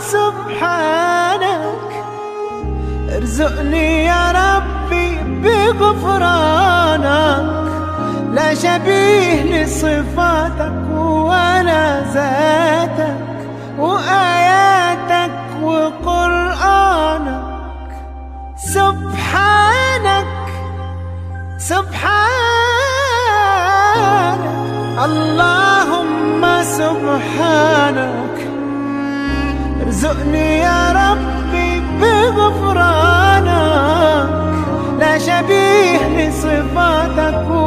سبحانك، ارزقني يا ربي بغفرانك، لا شبيه لصفاتك ولا ذاتك وآياتك وقرآنك. سبحانك سبحانك اللهم سبحانك، ارزقني يا ربي بغفرانك، لا شبيه لصفاتك